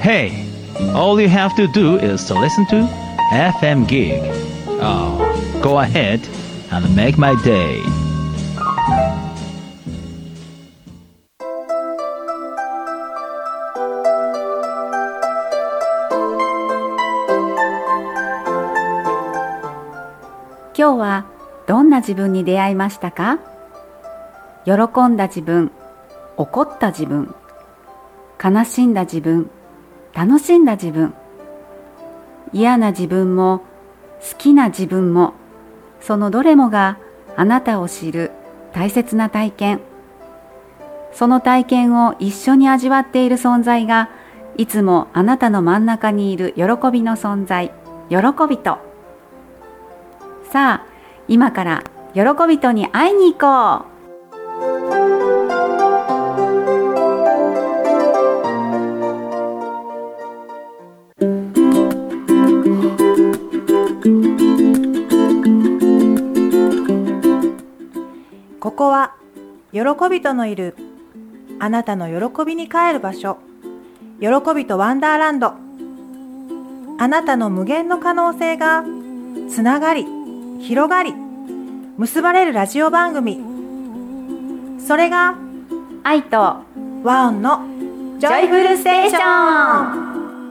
Hey, all you have to do is to listen to FM Gig. Oh, go ahead and make my day. 今日はどんな自分に出会いましたか？喜んだ自分、怒った自分、悲しんだ自分、楽しんだ自分、嫌な自分も好きな自分も、そのどれもがあなたを知る大切な体験。その体験を一緒に味わっている存在が、いつもあなたの真ん中にいる喜びの存在、喜びと。さあ、今から喜びとに会いに行こう。 ここは喜びとのいるあなたの喜びに帰る場所、喜びとワンダーランド。あなたの無限の可能性がつながり広がり結ばれるラジオ番組、それが愛と和音のジョイフルステーション。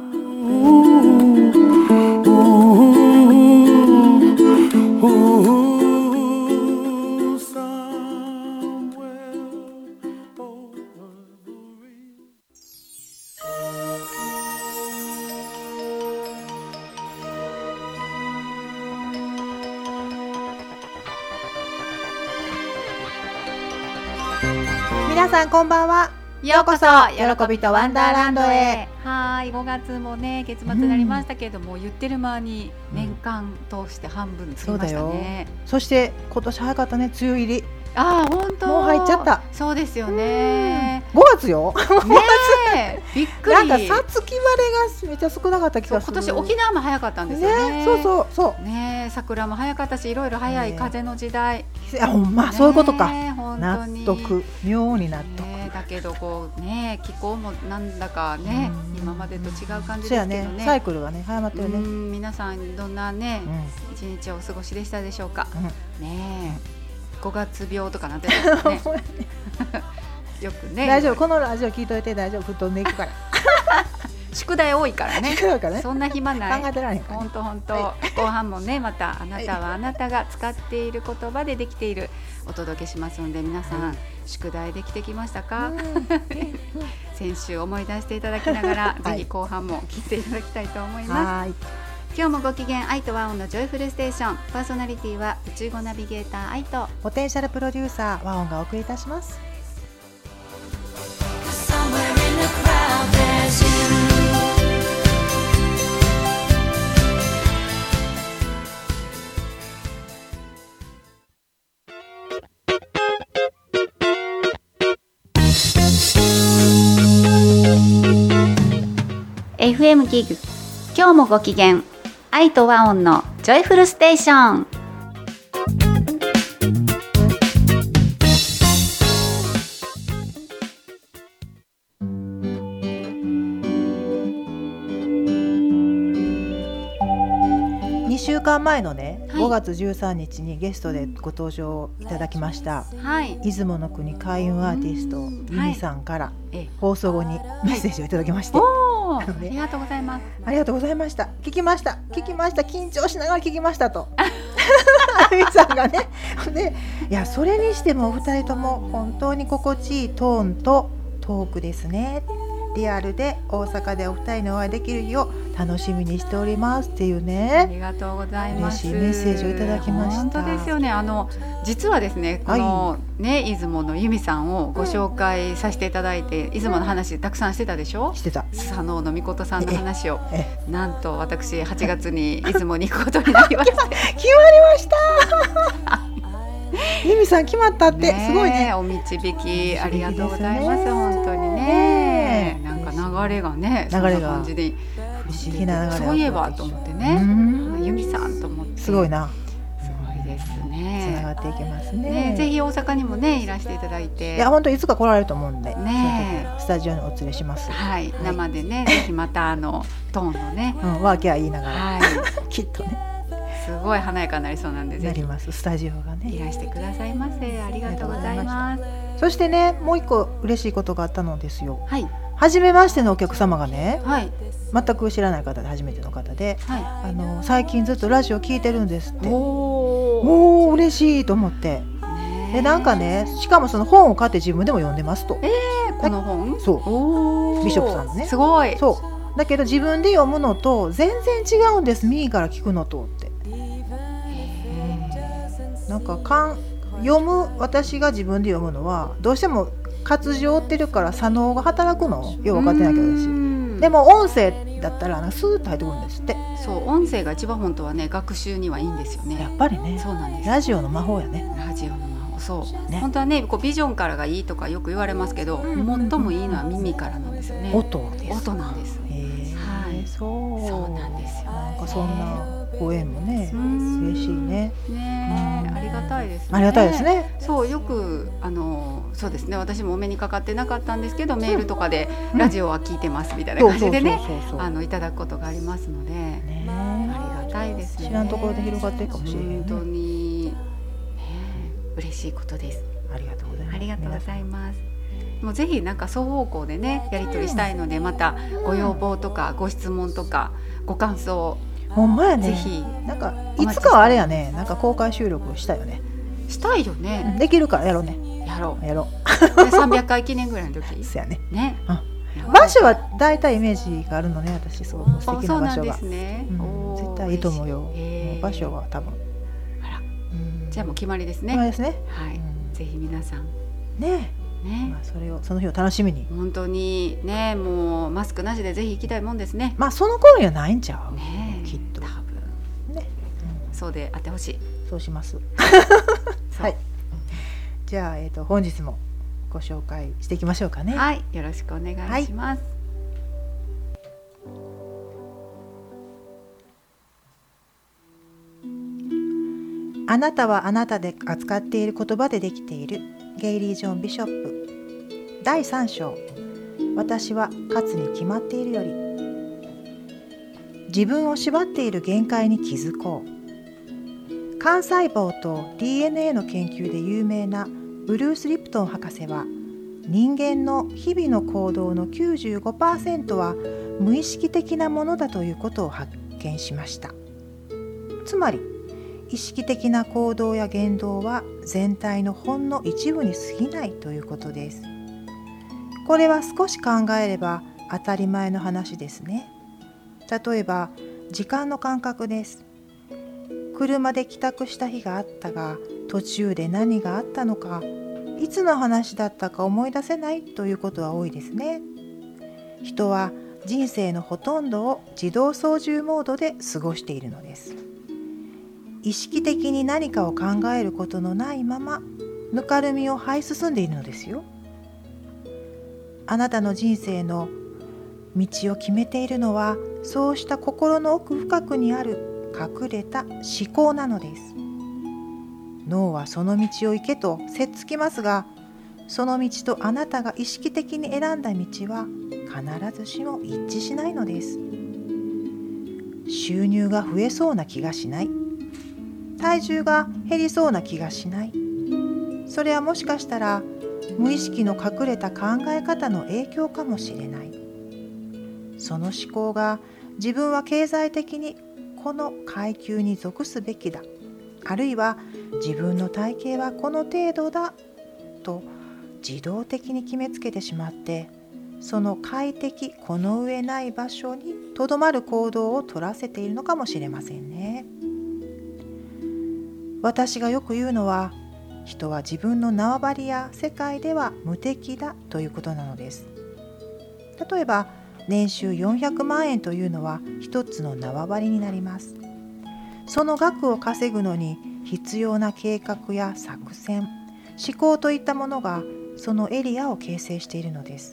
皆さんこんばんは。ようこそ喜びとワンダーランドへ。 はい、5月もね月末になりましたけれども、言ってる間に年間通して半分過ぎましたね。 そして今年早かったね、梅雨入り。 ああ、本当。 もう入っちゃった。 そうですよね。 5月よ。 ねえ、びっくり。 なんかさつき晴れがめっちゃ少なかった気がする。 今年沖縄も早かったんですよね。 そうね、桜も早かったし、いろいろ早い風の時代。 ほんまそういうことか。 納得、妙に納得。 だけどこうね、気候もなんだかね、今までと違う感じですけどね。 サイクルがね早まってるね。 皆さんどんなね一日をお過ごしでしたでしょうか。ねえ、5月病とかなんてね。よくね。 大丈夫、このラジオ聞いといて大丈夫、吹っ飛んでいくから。 宿題多いからね。そんな暇ない。 考えてられへん。 本当。後半もね、またあなたはあなたが使っている言葉でできているお届けしますので、皆さん宿題できてきましたか？先週思い出していただきながら、ぜひ後半も聞いていただきたいと思います。今日もご機嫌愛と和音のジョイフルステーション、パーソナリティは宇宙語ナビゲーター愛とポテンシャルプロデューサー和音がお送りいたします。 FM ギグ、今日もご機嫌愛と和音のジョイフルステーション。 2週間前のね、5月13日にゲストでご登場いただきました、出雲の国開運アーティストゆみさんから放送後にメッセージをいただきまして、 ありがとうございます。 ありがとうございました。聞きました緊張しながら聞きましたとゆみさんがね。で、いやそれにしてもお二人とも本当に心地いいトーンとトークですね。リアルで大阪でお二人にお会いできる日を楽しみにしておりますっていうね。 ありがとうございます。 嬉しいメッセージをいただきました。 本当ですよね。実はですね、このね、出雲の由美さんをご紹介させていただいて、出雲の話たくさんしてたでしょ。 してた。 佐野のみことさんの話を、なんと私8月に出雲に行くことになりまして決まりました由美さん決まったって、すごいね。 お導きありがとうございます。本当にね、なんか流れがね、そんな感じで不思議な流れ。 そういえばと思ってね、由美さんと思って。 すごいな。 すごいでですつなね。 がっていきますね。 ね、ぜひ大阪にもねいらしていただいて、 いや本当いつか来られると思うんで、 ねその時スタジオにお連れします。 はい、生でね、ぜひまたトーンのね、 ワーキャー言いながら、 はい、 きっとねすごい華やかになりそうなんで、ぜひなりますスタジオがね。 いらしてくださいませ。ありがとうございます。 そしてね、もう一個嬉しいことがあったのですよ。 はい、 初めましてのお客様がね、 はい、 全く知らない方で初めての方で、 は最近ずっとラジオ聞いてるんですって。 い。 おー嬉しいと思って、でなんかね、しかもその本を買って自分でも読んでますと。 この本、 そうビショップさんのね。 すごい。 そうだけど自分で読むのと全然違うんです、右から聞くのとって。なんか読む、私が自分で読むのはどうしても活字を追ってるから左脳が働くのよく分かってないけど私。でも音声だったらスーッと入ってくるんですって。 そう音声が一番本当はね学習にはいいんですよね。 やっぱりね。 そうなんです。 ラジオの魔法やね。 ラジオの魔法、そう、 ね、 本当はねこうビジョンからがいいとかよく言われますけど、最もいいのは耳からなんですよね。 音です。 音なんです。はい、 そうなんですよ。 なんかそんなご縁もね嬉しいね。 ね、ありがたいですね。 ありがたいですね。 そうよくそうですね、私もお目にかかってなかったんですけど、メールとかでラジオは聞いてますみたいな感じでねいただくことがありますので、ありがたいですね。 知らんところで広がってるかもしれへんね。 本当に、嬉しいことです。 ありがとうございます。 ありがとうございます。もうぜひなんか双方向でねやり取りしたいので、またご要望とかご質問とかご感想、 ほんまやね。 ぜひなんかいつかはあれやね、なんか公開収録したよね。 したいよね。 できるからやろうね。 やろう。 やろう。 300回記念ぐらいの時。 そうやね。 ね。 場所はだいたいイメージがあるのね、私素敵な場所が。 そうなんですね。 絶対いいと思うよ。場所は多分。 じゃあもう決まりですね。 決まりですね。 はい。ぜひ皆さんね。その日を楽しみに。 本当にね、もうマスクなしでぜひ行きたいもんですね。 その頃にはないんちゃう。 ね、 きっと。 多分。ね。そうであってほしい。 そうします。はい。じゃあ本日もご紹介していきましょうかね。 はい、よろしくお願いします。 あなたはあなたで扱っている言葉でできている。ゲイリー・ジョン・ビショップ第3章、私は勝つに決まっているより。自分を縛っている限界に気づこう。幹細胞と DNA の研究で有名なブルース・リプトン博士は、人間の日々の行動の 95% は無意識的なものだということを発見しました。つまり意識的な行動や言動は全体のほんの一部に過ぎないということです。これは少し考えれば当たり前の話ですね。例えば時間の感覚です。車で帰宅した日があったが、途中で何があったのか、いつの話だったか思い出せないということは多いですね。人は人生のほとんどを自動操縦モードで過ごしているのです。意識的に何かを考えることのないままぬかるみを這い進んでいるのですよ。あなたの人生の道を決めているのは、そうした心の奥深くにある隠れた思考なのです。脳はその道を行けとせっつきますが、その道とあなたが意識的に選んだ道は必ずしも一致しないのです。収入が増えそうな気がしない。体重が減りそうな気がしない。それはもしかしたら無意識の隠れた考え方の影響かもしれない。その思考が、自分は経済的にこの階級に属すべきだ、あるいは自分の体型はこの程度だと自動的に決めつけてしまって、その快適この上ない場所にとどまる行動を取らせているのかもしれませんね。私がよく言うのは、人は自分の縄張りや世界では無敵だということなのです。例えば年収400万円というのは一つの縄張りになります。その額を稼ぐのに必要な計画や作戦、思考といったものがそのエリアを形成しているのです。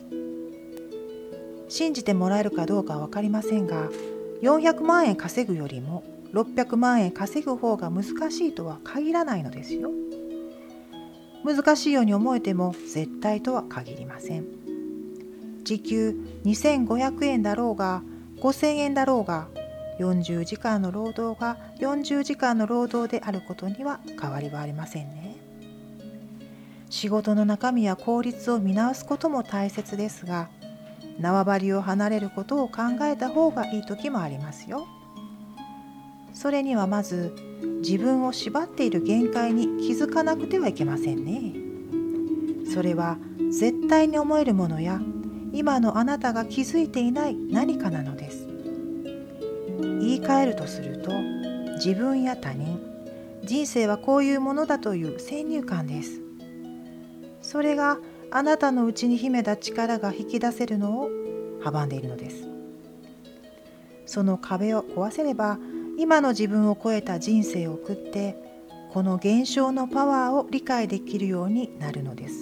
信じてもらえるかどうかは分かりませんが、400万円稼ぐよりも 600万円稼ぐ方が難しいとは限らないのですよ。難しいように思えても絶対とは限りません。時給2500円だろうが5000円だろうが、40時間の労働が40時間の労働であることには変わりはありませんね。仕事の中身や効率を見直すことも大切ですが、縄張りを離れることを考えた方がいい時もありますよ。それにはまず自分を縛っている限界に気づかなくてはいけませんね。それは絶対に思えるものや今のあなたが気づいていない何かなのです。言い換えるとすると、自分や他人、人生はこういうものだという先入観です。それがあなたの内に秘めた力が引き出せるのを阻んでいるのです。その壁を壊せれば、今の自分を超えた人生を送って、この現象のパワーを理解できるようになるのです。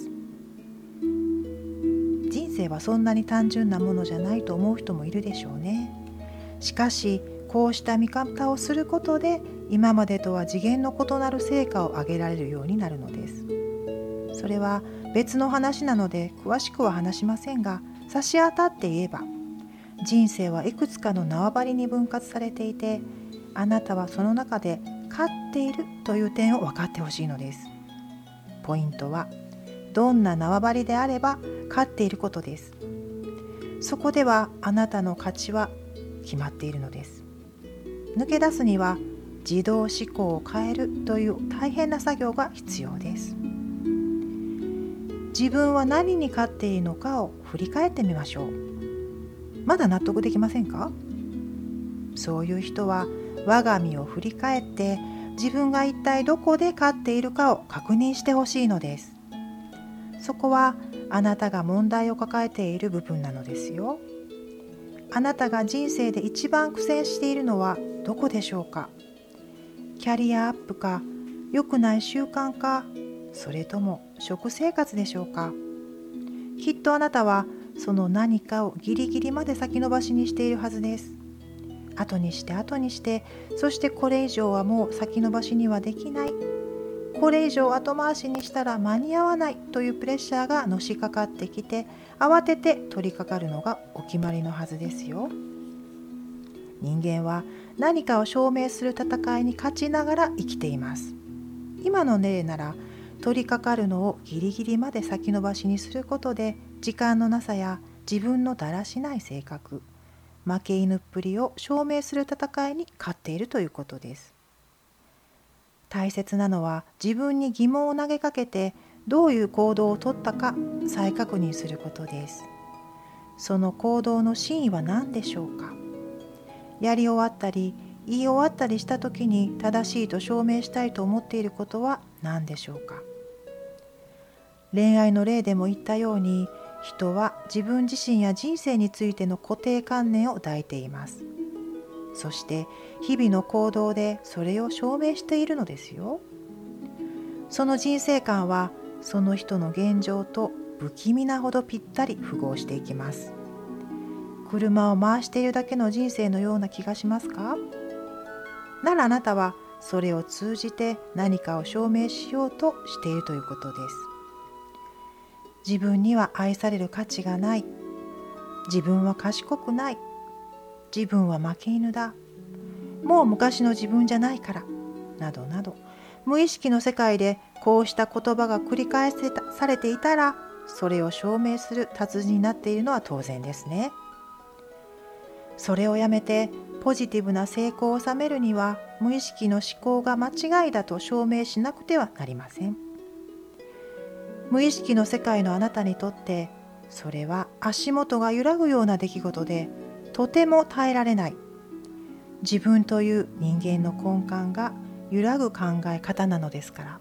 人生はそんなに単純なものじゃないと思う人もいるでしょうね。しかし、こうした見方をすることで、今までとは次元の異なる成果を上げられるようになるのです。それは別の話なので詳しくは話しませんが、差し当たって言えば、人生はいくつかの縄張りに分割されていて、あなたはその中で勝っているという点を分かってほしいのです。ポイントは、どんな縄張りであれば勝っていることです。そこではあなたの勝ちは決まっているのです。抜け出すには自動思考を変えるという大変な作業が必要です。自分は何に勝っているのかを振り返ってみましょう。まだ納得できませんか？そういう人は我が身を振り返って自分が一体どこで勝っているかを確認してほしいのです。そこはあなたが問題を抱えている部分なのですよ。あなたが人生で一番苦戦しているのはどこでしょうか？キャリアアップか、良くない習慣か、それとも食生活でしょうか？きっとあなたはその何かをギリギリまで先延ばしにしているはずです。後にして後にして、そしてこれ以上はもう先延ばしにはできない、これ以上後回しにしたら間に合わないというプレッシャーがのしかかってきて、慌てて取り掛かるのがお決まりのはずですよ。人間は何かを証明する戦いに勝ちながら生きています。今の例なら、取り掛かるのをギリギリまで先延ばしにすることで、時間のなさや自分のだらしない性格、負け犬っぷりを証明する戦いに勝っているということです。大切なのは、自分に疑問を投げかけてどういう行動をとったか再確認することです。その行動の真意は何でしょうか？やり終わったり言い終わったりした時に正しいと証明したいと思っていることは何でしょうか？恋愛の例でも言ったように、人は自分自身や人生についての固定観念を抱いています。そして日々の行動でそれを証明しているのですよ。その人生観はその人の現状と不気味なほどぴったり符合していきます。車を回しているだけの人生のような気がしますか？ならあなたはそれを通じて何かを証明しようとしているということです。自分には愛される価値がない、自分は賢くない、自分は負け犬だ、もう昔の自分じゃないから、などなど、無意識の世界でこうした言葉が繰り返されていたら、それを証明する達人になっているのは当然ですね。それをやめてポジティブな成功を収めるには、無意識の思考が間違いだと証明しなくてはなりません。無意識の世界のあなたにとって、それは足元が揺らぐような出来事で、とても耐えられない。自分という人間の根幹が揺らぐ考え方なのですから。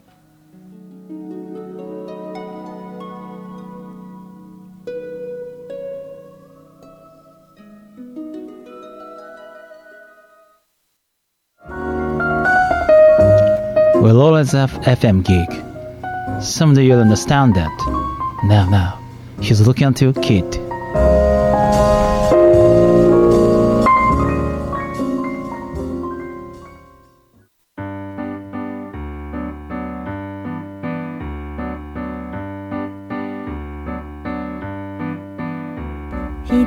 We'll always have FM gig. Someday you'll understand that. Now, he's looking at you, kid.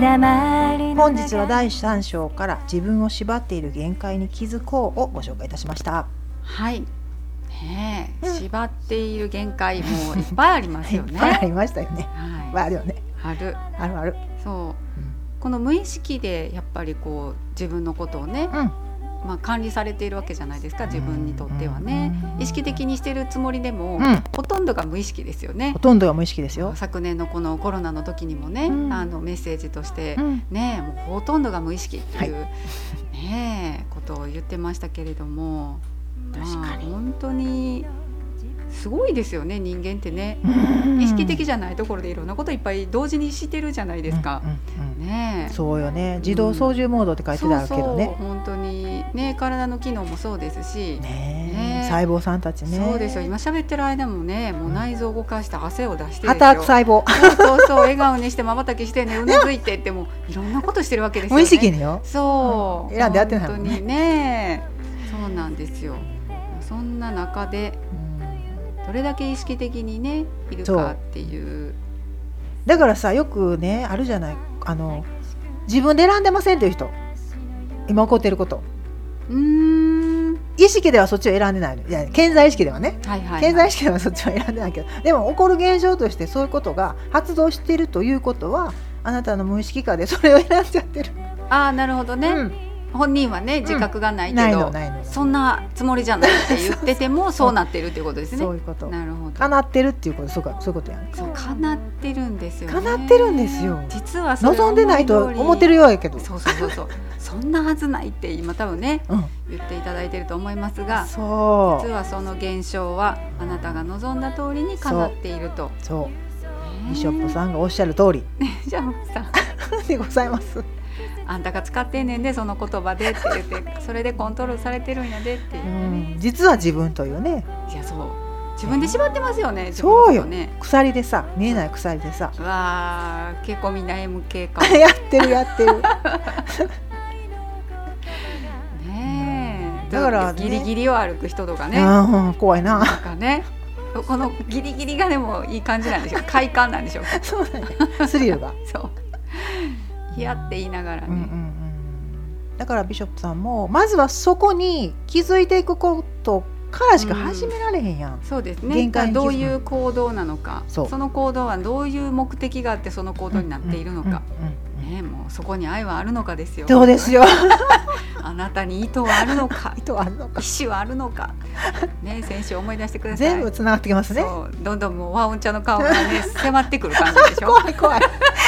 本日は第3章から自分を縛っている限界に気づこうをご紹介いたしました。 はい、ねえ、縛っている限界もいっぱいありますよね。 いっぱいありましたよね。 はい、 あるよね。 あるある。 そう、この無意識でやっぱりこう自分のことをね、管理されているわけじゃないですか、自分にとってはね。意識的にしてるつもりでも、ほとんどが無意識ですよね。 ほとんどが無意識ですよ。 昨年のこのコロナの時にもね、メッセージとして、ね、もうほとんどが無意識っていう、ね、ことを言ってましたけれども、確かに本当にすごいですよね、人間ってね。意識的じゃないところでいろんなこといっぱい同時にしてるじゃないですか。ね、 そうよね。自動操縦モードって書いてあるけどね。 そう本当にね、体の機能もそうですし、 細胞さんたちね。 そうですよ。今喋ってる間もね、もう内臓を動かして汗を出して働く細胞。 そう笑顔にして瞬きしてね、うなずいてってもいろんなことしてるわけですよね。 無意識によ。 そう。 選んでやってないもんね。本当にね。そうなんですよ。そんな中でどれだけ意識的にねいるかっていう。 だからさ、よくねあるじゃない、自分で選んでませんっていう人、今起こってること、意識ではそっちを選んでないの。いや、顕在意識ではね、顕在意識ではそっちを選んでないけど、でも起こる現象としてそういうことが発動しているということは、あなたの無意識下でそれを選んじゃってる。 ああ、なるほどね。本人はね自覚がないけど、そんなつもりじゃないって言っててもそうなってるっていうことですね。 そういうこと。 なるほど。 叶ってるっていうこと、そういうことやん。 そう、叶ってるんですよね。 叶ってるんですよ。 実はそれ望んでないと思ってるようやけど。 そうそんなはずないって今多分ね、言っていただいてると思いますが、実はその現象はあなたが望んだ通りに叶っていると。 そう、ビショップさんがおっしゃる通りじゃあさでございます。 あんたが使ってんねんで、その言葉でって言ってそれでコントロールされてるんやでっていうね、 実は自分というね。 いや、そう自分で縛ってますよね。 そうよね。鎖でさ、見えない鎖でさ、 うわー、結構みんな MK かやってるねえ、 だからギリギリを歩く人とかね、 怖いな。 なんかね、このギリギリがでもいい感じなんでしょう。快感なんでしょうか。 そうだね、スリルがそういやって言いながらね、 だからビショップさんもまずはそこに気づいていくことからしか始められへんやん。 そうですね。どういう行動なのか、その行動はどういう目的があってその行動になっているのか、ね、もうそこに愛はあるのかですよ。 そうですよあなたに意図はあるのか意思はあるのか、ね、先週思い出してください。 全部つながってきますね。 そう、どんどんもうワオンちゃんの顔がね迫ってくる感じでしょ。 怖い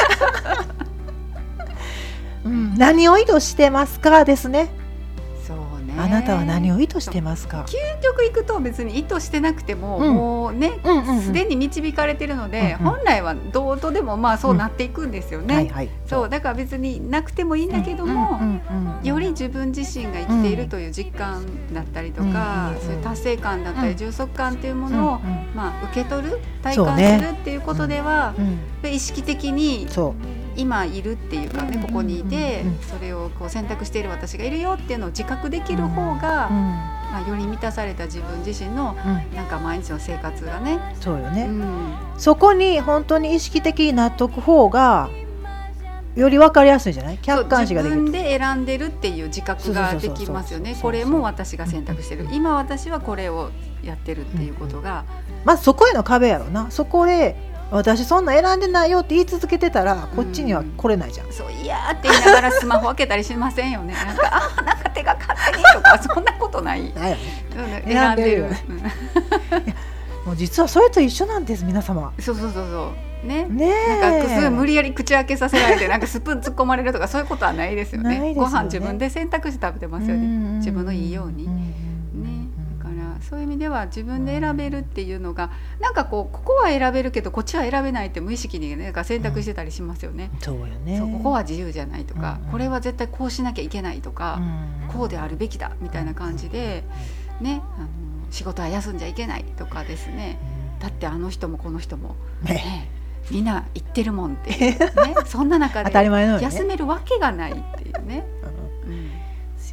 何を意図してますかですね。 そうね。 あなたは何を意図してますか。 究極いくと別に意図してなくても、もうね、すでに導かれてるので、本来はどうとでもそうなっていくんですよね。そうだから別になくてもいいんだけども、より自分自身が生きているという実感だったりとか、そういう達成感だったり充足感というものを受け取る、体感するっていうことでは、意識的に今いるっていうかね、ここにいてそれをこう選択している私がいるよっていうのを自覚できる方が、より満たされた自分自身のなんか毎日の生活がね、 そうよね、そこに本当に意識的になっとく方がより分かりやすいじゃない。客観視ができる。 自分で選んでるっていう自覚ができますよね。これも私が選択してる、今私はこれをやってるっていうことが、 まずそこへの壁やろな。そこで私そんな選んでないよって言い続けてたらこっちには来れないじゃん。 そういやーって言いながらスマホ開けたりしませんよね。なんかなんか手が勝手にとかそんなことない。選んでる。 もう実はそれと一緒なんです、皆様。 そうね。なんかすごい無理やり口開けさせられてなんかスプーン突っ込まれるとかそういうことはないですよね。ご飯自分で選択して食べてますよね。自分のいいように。そういう意味では自分で選べるっていうのがなんかここは選べるけどこっちは選べないって無意識になんか選択してたりしますよね。 そうよね。 ここは自由じゃないとか、これは絶対こうしなきゃいけないとか、こうであるべきだみたいな感じでね、仕事は休んじゃいけないとかですね。だってあの人もこの人も、みんな言ってるもんって、ね、そんな中で休めるわけがないっていうね。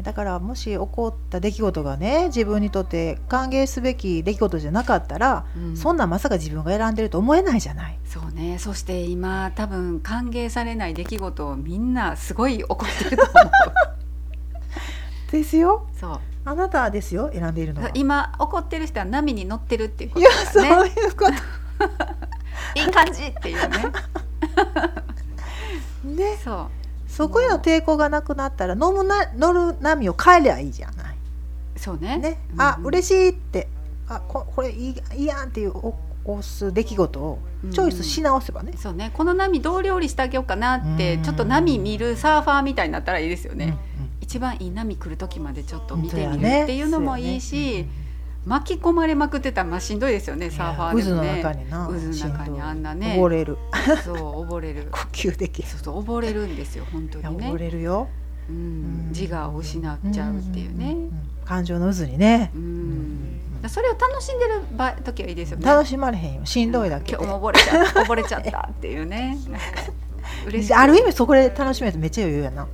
だからもし起こった出来事がね自分にとって歓迎すべき出来事じゃなかったら、そんなんまさか自分が選んでると思えないじゃない。 そうね。そして今多分歓迎されない出来事をみんなすごい起こってると思うですよ。 そう、 あなたですよ選んでいるのは。 今起こってる人は波に乗ってるっていうこいやとだね。 そういうこといい感じっていうねね、 そうそこへの抵抗がなくなったら乗る波を変えりゃいいじゃない。 そうね。 ね、あ、嬉しいってこれいいやんっていう押す出来事をチョイスし直せばね、 そうね。この波どう料理してあげようかなってちょっと波見るサーファーみたいになったらいいですよね、一番いい波来る時までちょっと見てみるっていうのもいいし、巻き込まれまくってたらしんどいですよね、サーファーでもね。 渦の中にな、 渦の中にあんなね溺れるそう溺れる呼吸できる。 そう溺れるんですよ本当にね。 溺れるよ、 自我を失っちゃうっていうね、 感情の渦にね、 それを楽しんでる時はいいですよね。 楽しまれへんよ、しんどいだけで。 今日も溺れちゃったっていうねなんか嬉しい。 ある意味そこで楽しめるとめっちゃ余裕やな。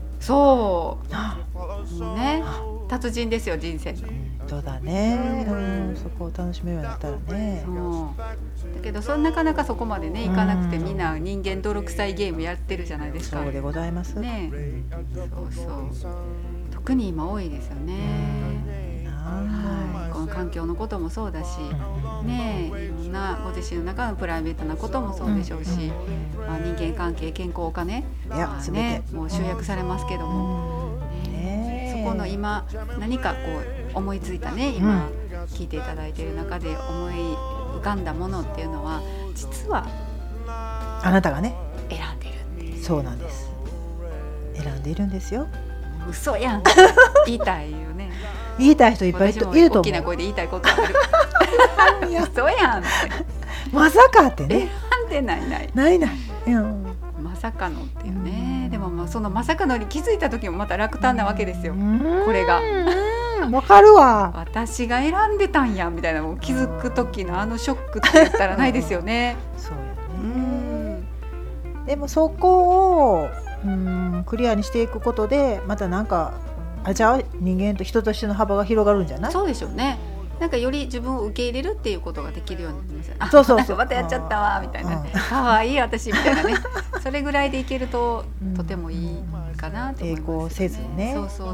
そうね、達人ですよ人生の。 そうだね、そこを楽しめるようになったらね。 だけどなかなかそこまでねいかなくて、みんな人間泥臭いゲームやってるじゃないですか。 そうでございますね。そう特に今多いですよね。この環境のこともそうだし、ね、いろんなご自身の中のプライベートなこともそうでしょうし、人間関係、健康、お金、もう集約されますけども、そこの今何かこう思いついたね、今聞いていただいている中で思い浮かんだものっていうのは実はあなたがね選んでるっていう。そうなんです、選んでいるんですよ。 嘘やん言いたいよね。 言いたい人いっぱいいると思う。 大きな声で言いたいことある嘘やんってまさかってね。 選んでないまさかのっていうね。でもそのまさかのに気づいた時もまた落胆なわけですよ。これがわかるわ。 私が選んでたんやみたいな、もう気づく時のショックって言ったらないですよねそうやね。でもそこをクリアにしていくことでまたなんかじゃあ人間と人としての幅が広がるんじゃない？ そうでしょうね。なんかより自分を受け入れるっていうことができるようになります。 そうまたやっちゃったわみたいな、かわいい私みたいなねそれぐらいでいけるととてもいいかなと思います、 抵抗せずね。 そう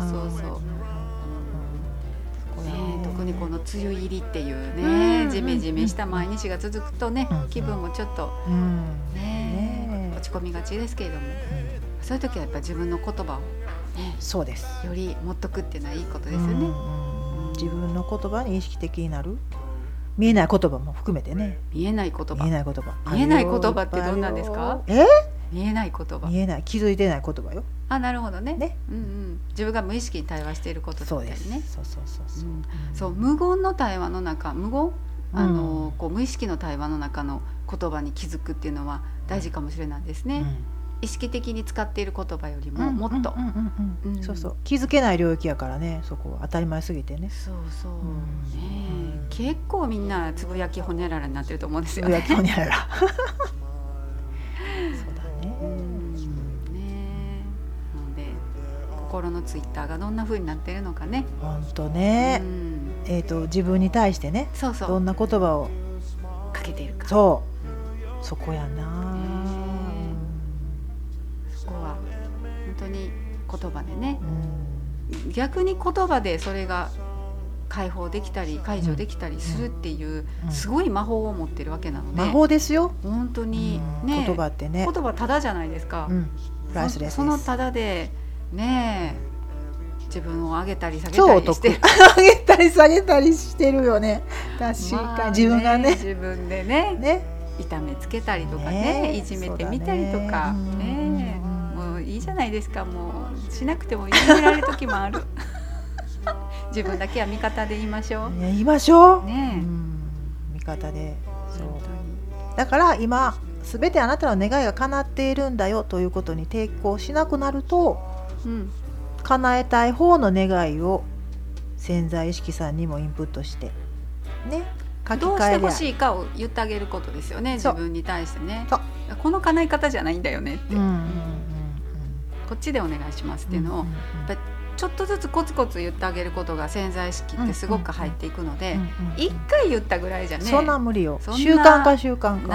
特にこの梅雨入りっていうね、ジメジメした毎日が続くとね、気分もちょっと落ち込みがちですけれども、そういう時はやっぱり自分の言葉をそうです。 より持っとくっていうのはいいことですよね。 自分の言葉に意識的になる。見えない言葉も含めてね。 見えない言葉ってどんなんですか？見えない言葉。 見えない、気づいてない言葉よ。 なるほどね。自分が無意識に対話していることだったりね。そう無言の対話の中、こう無意識の対話の中の言葉に気づくっていうのは大事かもしれないですね。意識的に使っている言葉よりももっと気づけない領域やからね。そこは当たり前すぎてね。 結構みんなつぶやきほにゃららになってると思うんですよね。 つぶやきほにゃららそうだね。 なので心のツイッターがどんな風になってるのかね。 本当ね。自分に対してね、どんな言葉をかけているか。 そこやな。 そこは本当に言葉でね、逆に言葉でそれが解放できたり解除できたりするっていうすごい魔法を持ってるわけなので。 魔法ですよ本当にね。 言葉ってね、 言葉ただじゃないですか。 プライスレスです。 そのただでね、自分を上げたり下げたりしてる上げたり下げたりしてるよね。確かに自分がね、 自分でね痛めつけたりとかね、いじめてみたりとかね、もういいじゃないですか。もうしなくてもいじめられる時もある自分だけは味方で言いましょう。 言いましょうね。 味方で。だから今すべてあなたの願いが叶っているんだよということに抵抗しなくなると、叶えたい方の願いを潜在意識さんにもインプットしてね、 どうしてほしいかを言ってあげることですよね。自分に対してね、この叶え方じゃないんだよねって、 こっちでお願いしますっていうのを、やっぱりちょっとずつコツコツ言ってあげることが潜在意識ってすごく入っていくので、一回言ったぐらいじゃね、 そんなん無理よ。 そんな習慣か習慣か。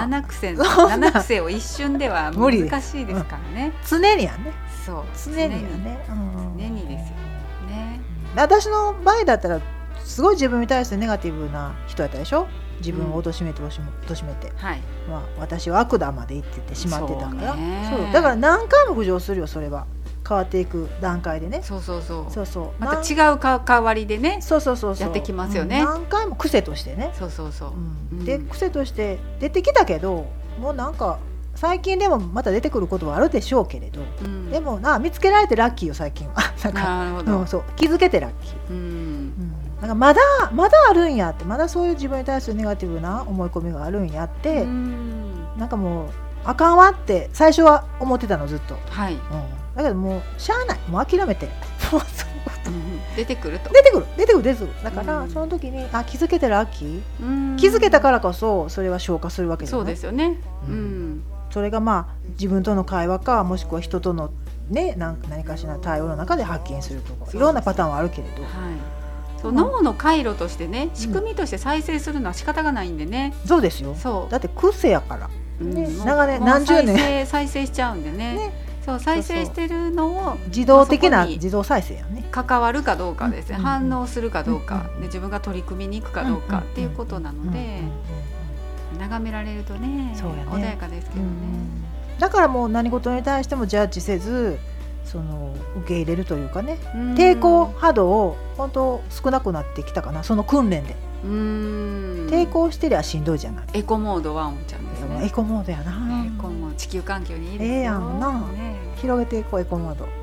7癖を一瞬では難しいですからね。 常にやね。 そう、 常にやね。 常にですよね。 私の場合だったらすごい自分に対してネガティブな人やったでしょ。自分を貶めて、 はい、 まあ、私は悪だまで言っててしまってたから、 そうだから何回も浮上するよ。それは変わっていく段階でね。 そうまた違う関わりでね、 そうやってきますよね。 何回も癖としてね。で癖として出てきたけど、もうなんか最近でもまた出てくることはあるでしょうけれど、でも見つけられてラッキーよ最近は。 なるほど、 そう気づけてラッキー。なんかまだあるんやって、まだそういう自分に対するネガティブな思い込みがあるんやって、なんかもうあかんわって最初は思ってたのずっと。 はい。 だけどもうしゃあない、もう諦めて、 出てくる。 だからその時に気づけてラッキー、気づけたからこそそれは消化するわけじゃない。 そうですよね。 それが自分との会話か、もしくは人とのね、何かしら対応の中で発見するとか、いろんなパターンはあるけれど、 脳の回路としてね、仕組みとして再生するのは仕方がないんでね。 そうですよ。だって癖やから、長年何十年再生しちゃうんでね。そう、再生してるのを自動的な自動再生やね。 関わるかどうかですね、反応するかどうかで、自分が取り組みに行くかどうかっていうことなので、眺められるとね、穏やかですけどね。 だからもう何事に対してもジャッジせず、その受け入れるというかね、抵抗波動を本当少なくなってきたかな、その訓練で。抵抗してりゃしんどいじゃない。 エコモードワンちゃんですね。 エコモードやな。 エコモード、地球環境にいいですよ。 やんな。広げていこう、エコモード。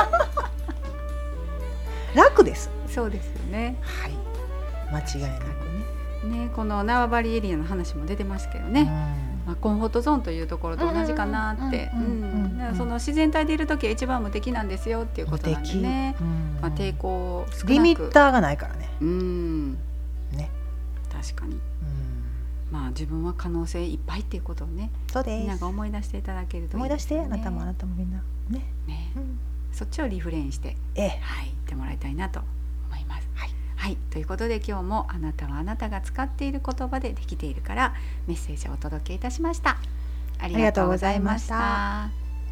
楽です。 そうですよね。 はい。間違いなくね。この縄張りエリアの話も出てますけどね。コンフォートゾーンというところと同じかなって、その自然体でいるときは一番無敵なんですよっていうことなんでね。抵抗少なく、 リミッターがないからね。 ね、確かに。自分は可能性いっぱいっていうことをね、みんなが思い出していただけるといいですね。 思い出して、あなたもみんなね。 そっちをリフレインして、言ってもらいたいなと思います。はい、ということで今日もあなたはあなたが使っている言葉でできているからメッセージをお届けいたしました。ありがとうございました。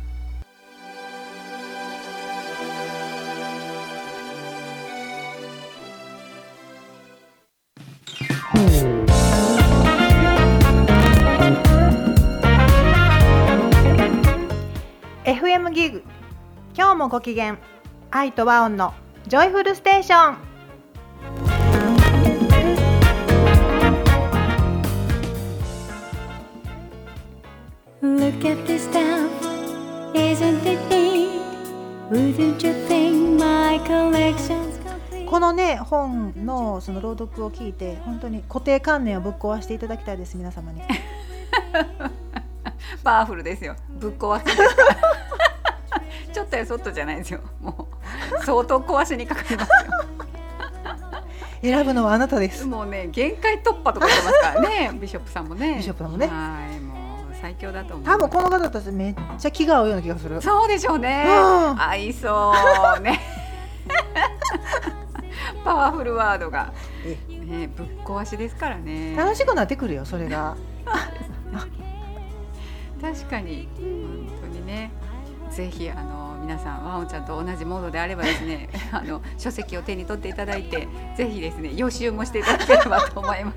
FM ギグ、今日もご機嫌、愛と和音のジョイフルステーション。 Look at this stuff, isn't it neat? Wouldn't you think my collection's complete? このね、本のその朗読を聞いて本当に固定観念をぶっ壊していただきたいです、皆様に。 パワフルですよ。ぶっ壊すですからちょっとやそっとじゃないですよ。もう相当壊しにかかりますよ。 選ぶのはあなたです。 もうね、限界突破とかしてますからね。ビショップさんもね。 はい、 もう最強だと思う。 多分この方たちめっちゃ気が合うような気がする。 そうでしょうね。合いそうね。パワフルワードが、ね、ぶっ壊しですからね。 楽しくなってくるよ、それが。 確かに本当にね。ぜひ皆さん、ワオちゃんと同じモードであればですね、書籍を手に取っていただいて、ぜひですね予習もしていただければと思い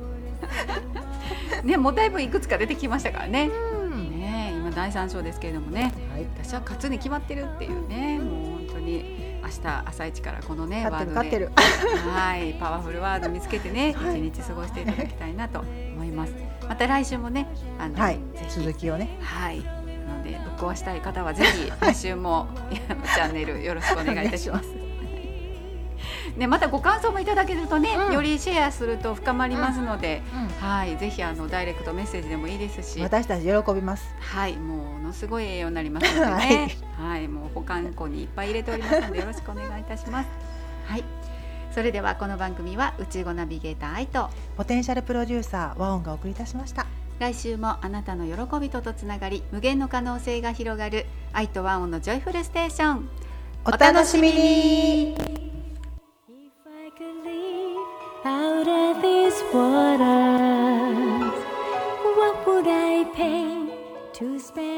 ますね。もうだいぶいくつか出てきましたからね。今第3章ですけれどもね、私は勝つに決まってるっていうね、もう本当に明日朝一からこのねワードでパワフルワード見つけてね、一日過ごしていただきたいなと思います。また来週もね、 ぜひ続きをね、 なのでぶっ壊したい方はぜひ来週もチャンネルよろしくお願いいたします。ね、またご感想もいただけるとね、よりシェアすると深まりますので、ぜひダイレクトメッセージでもいいですし、 私たち喜びます。 ものすごい栄養になりますのでね、もう保管庫にいっぱい入れておりますのでよろしくお願いいたします。それではこの番組は宇宙語ナビゲーター愛とポテンシャルプロデューサー和音がお送りいたしました。 来週もあなたの喜びととつながり、無限の可能性が広がる愛とワンオンのジョイフルステーション。 お楽しみに。 If I could live out of these waters, what would I pay to spend